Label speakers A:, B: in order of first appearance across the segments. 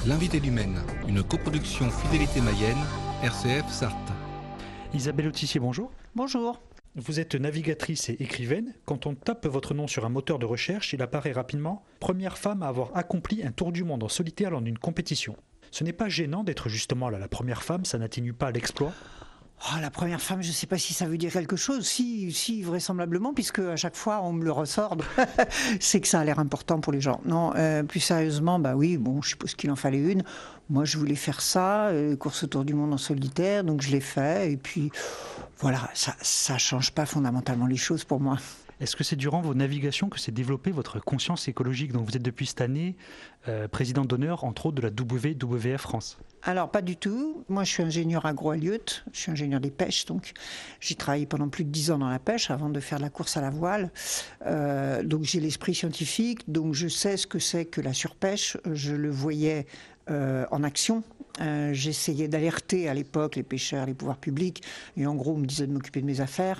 A: L'invité du Maine, une coproduction Fidélité Mayenne, RCF Sarthe.
B: Isabelle Autissier, bonjour.
C: Bonjour.
B: Vous êtes navigatrice et écrivaine. Quand on tape votre nom sur un moteur de recherche, il apparaît rapidement « Première femme à avoir accompli un tour du monde en solitaire lors d'une compétition ». Ce n'est pas gênant d'être justement la première femme, ça n'atténue pas l'exploit ?
C: Oh, la première femme, je ne sais pas si ça veut dire quelque chose. Si, vraisemblablement, puisque à chaque fois on me le ressort, c'est que ça a l'air important pour les gens. Non, plus sérieusement, bah oui, bon, je suppose qu'il en fallait une. Moi, je voulais faire ça, course autour du monde en solitaire, donc je l'ai fait. Et puis, voilà, ça change pas fondamentalement les choses pour moi.
B: Est-ce que c'est durant vos navigations que s'est développée votre conscience écologique ? Donc vous êtes depuis cette année présidente d'honneur, entre autres, de la WWF France.
C: Alors, pas du tout. Moi, je suis ingénieur agro-alieute. Je suis ingénieur des pêches, donc j'ai travaillé pendant plus de 10 ans dans la pêche avant de faire de la course à la voile. Donc, j'ai l'esprit scientifique. Donc, je sais ce que c'est que la surpêche. Je le voyais en action. J'essayais d'alerter à l'époque les pêcheurs, les pouvoirs publics. Et en gros, on me disait de m'occuper de mes affaires.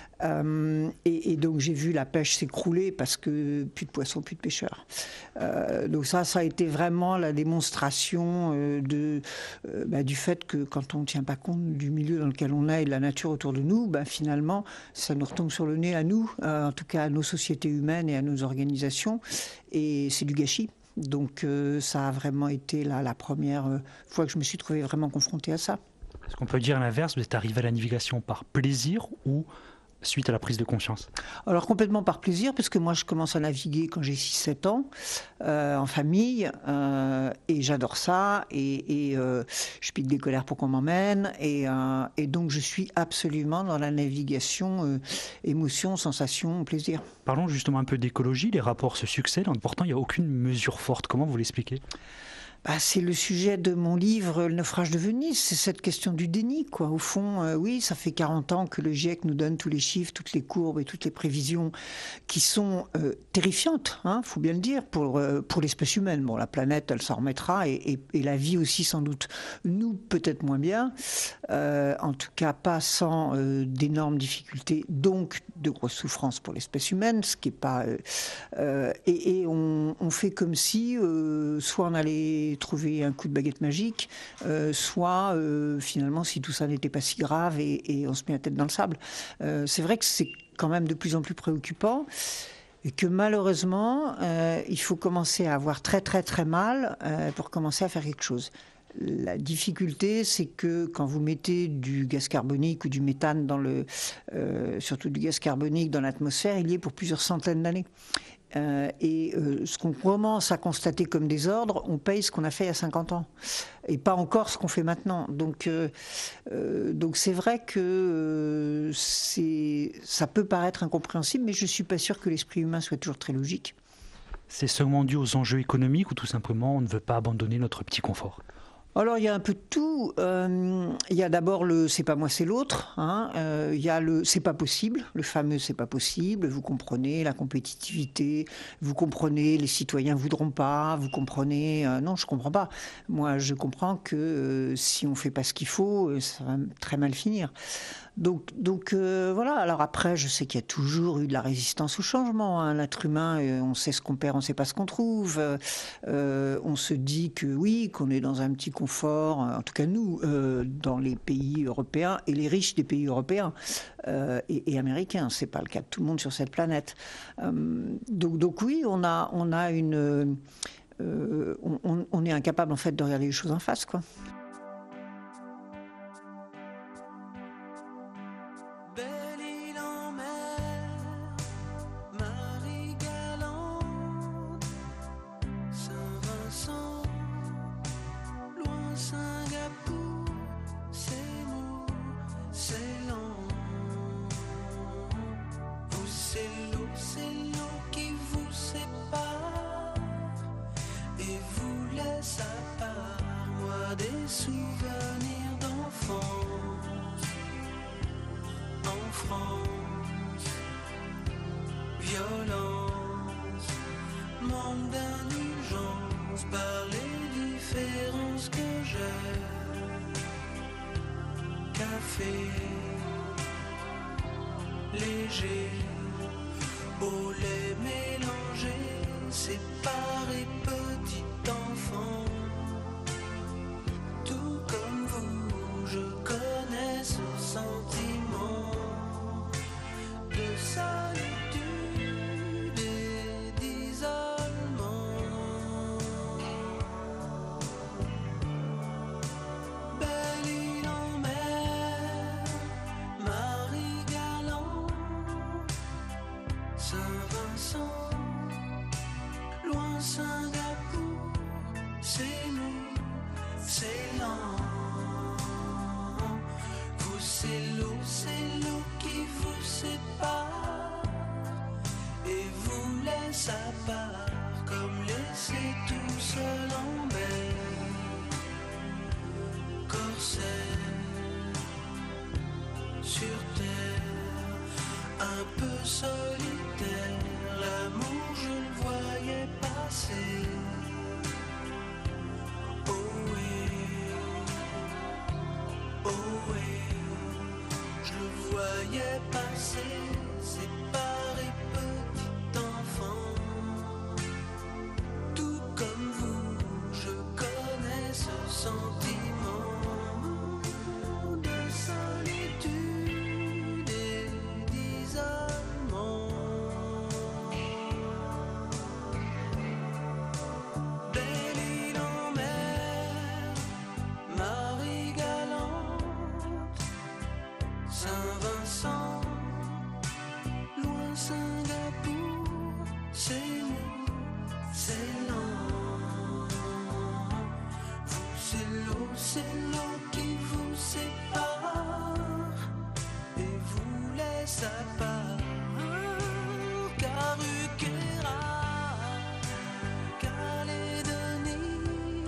C: Et donc j'ai vu la pêche s'écrouler parce que plus de poissons, plus de pêcheurs. Donc ça a été vraiment la démonstration du fait que quand on ne tient pas compte du milieu dans lequel on est et de la nature autour de nous, finalement ça nous retombe sur le nez à nous, en tout cas à nos sociétés humaines et à nos organisations, et c'est du gâchis. Donc ça a vraiment été la première fois que je me suis trouvée vraiment confrontée à ça.
B: Est-ce qu'on peut dire à l'inverse, vous êtes arrivé à la navigation par plaisir ou suite à la prise de conscience? Alors
C: complètement par plaisir, parce que moi je commence à naviguer quand j'ai 6-7 ans, en famille, et j'adore ça, et je pique des colères pour qu'on m'emmène, et donc je suis absolument dans la navigation, émotion, sensation, plaisir.
B: Parlons justement un peu d'écologie, les rapports se succèdent, pourtant il n'y a aucune mesure forte, comment vous l'expliquez ?
C: C'est le sujet de mon livre « Le naufrage de Venise », c'est cette question du déni, quoi. Au fond, oui, ça fait 40 ans que le GIEC nous donne tous les chiffres, toutes les courbes et toutes les prévisions qui sont terrifiantes, faut bien le dire, pour l'espèce humaine. Bon, la planète, elle s'en remettra, et la vie aussi sans doute. Nous, peut-être moins bien, en tout cas pas sans d'énormes difficultés, donc de grosses souffrances pour l'espèce humaine, ce qui est pas... et on fait comme si, soit on allait trouver un coup de baguette magique, soit finalement si tout ça n'était pas si grave et on se met la tête dans le sable. C'est vrai que c'est quand même de plus en plus préoccupant et que malheureusement il faut commencer à avoir très très très mal pour commencer à faire quelque chose. La difficulté, c'est que quand vous mettez du gaz carbonique ou du méthane surtout du gaz carbonique dans l'atmosphère, il y est pour plusieurs centaines d'années. Ce qu'on commence à constater comme désordre, on paye ce qu'on a fait il y a 50 ans et pas encore ce qu'on fait maintenant. Donc c'est vrai que ça peut paraître incompréhensible, mais je ne suis pas sûre que l'esprit humain soit toujours très logique.
B: C'est seulement dû aux enjeux économiques ou tout simplement on ne veut pas abandonner notre petit confort ?
C: Alors il y a un peu de tout. Il y a d'abord le c'est pas moi c'est l'autre. Il y a le c'est pas possible, le fameux c'est pas possible. Vous comprenez la compétitivité, vous comprenez les citoyens voudront pas, vous comprenez non je comprends pas. Moi je comprends que si on fait pas ce qu'il faut, ça va très mal finir. Donc voilà. Alors après, je sais qu'il y a toujours eu de la résistance au changement. L'être humain, on sait ce qu'on perd, on sait pas ce qu'on trouve. On se dit que oui, qu'on est dans un petit confort. En tout cas nous, dans les pays européens et les riches des pays européens et américains. C'est pas le cas de tout le monde sur cette planète. Donc oui, on est incapable en fait de regarder les choses en face, quoi.
D: C'est l'eau qui vous sépare et vous laisse à part. Moi des souvenirs d'enfance en France, violence, manque d'indulgence par les différences que j'ai. Café léger, au lait mélangé, séparé, petit enfant, c'est mou, c'est lent. Vous, c'est l'eau qui vous sépare et vous laisse à part, comme laissé tout seul en mer. Corsaire sur terre, un peu solitaire, l'amour je le voyais passer. Oh oui, je le voyais passer, séparé petit enfant. Tout comme vous, je connais ce sentiment de solitude et d'isolement. Belle île en mer, Marie-Galante, Saint-Vincent, loin Singapour, c'est nous, c'est lent. Vous, c'est l'eau qui vous sépare et vous laisse à part. Caruquera, Calédonie,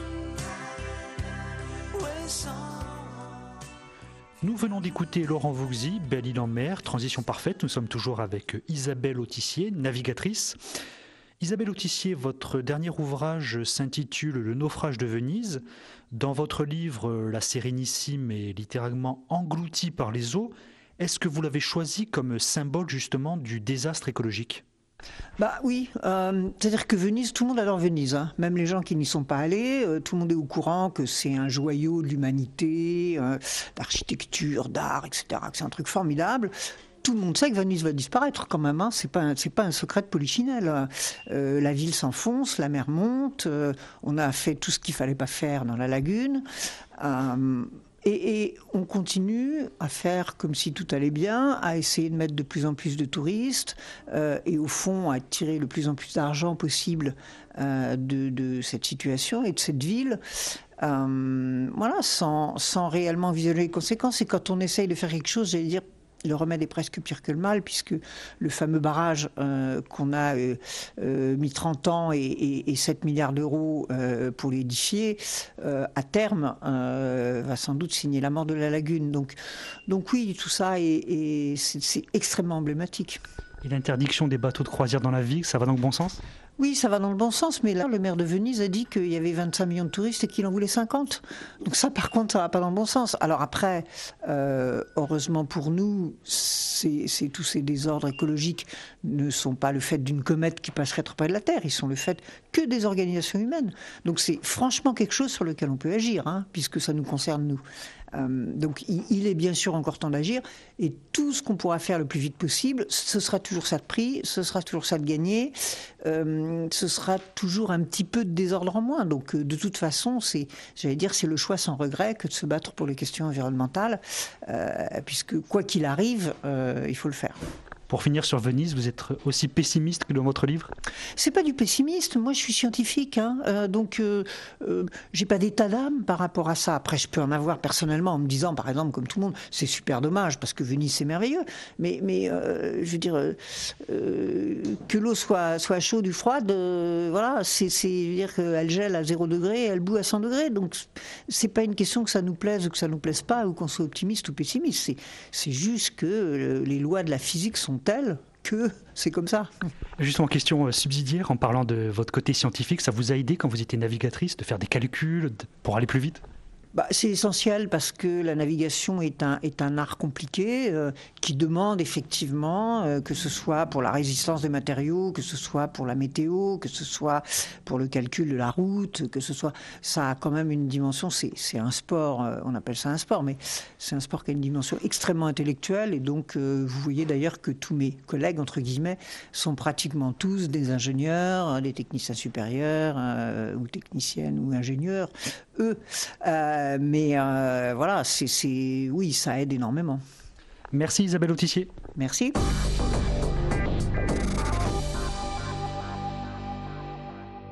D: Ouessant.
B: Nous venons d'écouter Laurent Vouxy, Belle île en mer, transition parfaite. Nous sommes toujours avec Isabelle Autissier, navigatrice. Isabelle Autissier, votre dernier ouvrage s'intitule Le naufrage de Venise. Dans votre livre, la Sérénissime est littéralement engloutie par les eaux. Est-ce que vous l'avez choisi comme symbole justement du désastre écologique ?
C: Bah oui, c'est-à-dire que Venise, tout le monde adore Venise, hein. Même les gens qui n'y sont pas allés, tout le monde est au courant que c'est un joyau de l'humanité, d'architecture, d'art, etc., que c'est un truc formidable. Tout le monde sait que Venise va disparaître quand même, hein. C'est pas un secret de polichinelle. La ville s'enfonce, la mer monte, on a fait tout ce qu'il fallait pas faire dans la lagune. Et on continue à faire comme si tout allait bien, à essayer de mettre de plus en plus de touristes et au fond à tirer le plus en plus d'argent possible de cette situation et de cette ville. Voilà, sans réellement visualiser les conséquences. Et quand on essaye de faire quelque chose, j'allais dire, le remède est presque pire que le mal, puisque le fameux barrage qu'on a mis 30 ans et 7 milliards d'euros pour l'édifier, à terme, va sans doute signer la mort de la lagune. Donc oui, tout ça, c'est extrêmement emblématique.
B: Et l'interdiction des bateaux de croisière dans la ville, ça va dans le bon sens ?
C: Oui, ça va dans le bon sens, mais là, le maire de Venise a dit qu'il y avait 25 millions de touristes et qu'il en voulait 50. Donc ça, par contre, ça va pas dans le bon sens. Alors après, heureusement pour nous, tous ces désordres écologiques ne sont pas le fait d'une comète qui passerait trop près de la Terre, ils sont le fait que des organisations humaines. Donc c'est franchement quelque chose sur lequel on peut agir, hein, puisque ça nous concerne, nous. Donc il est bien sûr encore temps d'agir, et tout ce qu'on pourra faire le plus vite possible, ce sera toujours ça de pris, ce sera toujours ça de gagné, ce sera toujours un petit peu de désordre en moins. Donc de toute façon, c'est le choix sans regret que de se battre pour les questions environnementales, puisque quoi qu'il arrive, il faut le faire.
B: Pour finir sur Venise, vous êtes aussi pessimiste que dans votre livre ?
C: C'est pas du pessimisme, moi je suis scientifique, hein, donc j'ai pas d'état d'âme par rapport à ça. Après je peux en avoir personnellement en me disant par exemple comme tout le monde, c'est super dommage parce que Venise c'est merveilleux, mais je veux dire que l'eau soit chaude ou froide, voilà, c'est dire qu'elle gèle à 0 degré, elle bout à 100 degrés, donc c'est pas une question que ça nous plaise ou que ça nous plaise pas, ou qu'on soit optimiste ou pessimiste, c'est juste que les lois de la physique sont telles que c'est comme ça.
B: Justement, question subsidiaire, en parlant de votre côté scientifique, ça vous a aidé quand vous étiez navigatrice de faire des calculs pour aller plus vite ?
C: C'est essentiel parce que la navigation est un art compliqué qui demande effectivement que ce soit pour la résistance des matériaux, que ce soit pour la météo, que ce soit pour le calcul de la route, que ce soit... Ça a quand même une dimension, c'est un sport, on appelle ça un sport, mais c'est un sport qui a une dimension extrêmement intellectuelle, et donc vous voyez d'ailleurs que tous mes collègues, entre guillemets, sont pratiquement tous des ingénieurs, des techniciens supérieurs ou techniciennes ou ingénieurs, eux. Mais voilà, oui, ça aide énormément.
B: Merci Isabelle Autissier.
C: Merci.